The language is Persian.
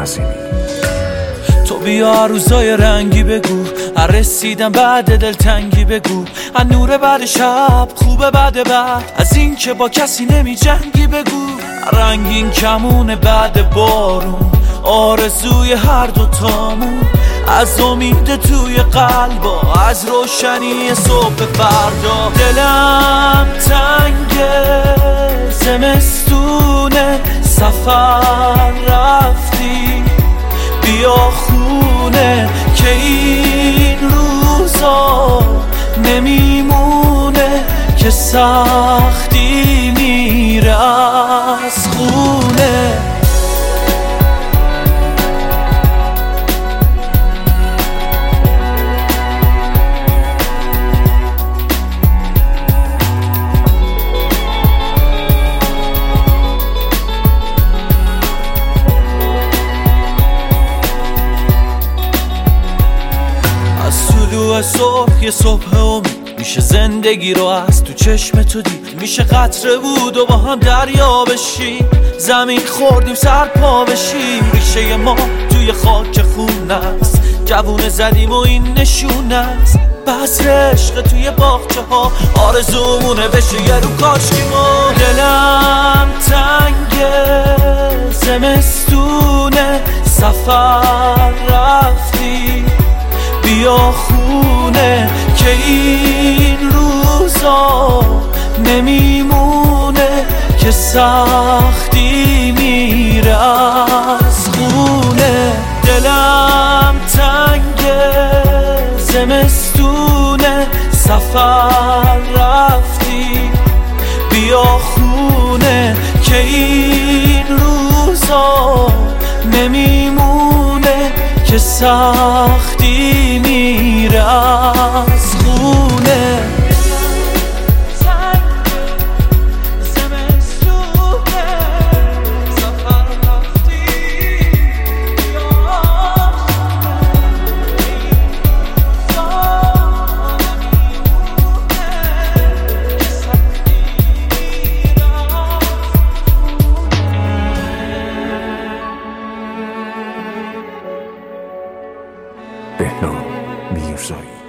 قاسمی. تو بیا روزای رنگی بگو، رسیدم بعد دلتنگی بگو، از نور بعد شب خوبه بعد از این که با کسی نمی جنگی بگو، رنگین کمونه بعد بارون، آرزوی هر دوتامون، از امید توی قلبا، از روشنی صبح فردا. دلم تنگه زمستونه، سفر رفتی بیا خونه، که این روزا نمیمونه، که سختی میره از خونه. صبح یه صبح امید میشه زندگی رو از تو چشم تو دید، میشه قطره بود و با هم دریا بشیم، زمین خوردیم سر پا بشیم، ریشه ما توی خاک خون است، جوونه زدیم و این نشونه است، بذر عشق توی باغچه ها، آرزومونه بشه یه رو کاشکیمون. دلم تنگه زمستونه، سفر رفتی بیا خونه، که این روزا نمیمونه، که سختی میره از خونه. دلم تنگه زمستونه، سفر رفتی بیا خونه، که این روزا نمیمونه، که سختی میره از خونه. بهنام میرزایی.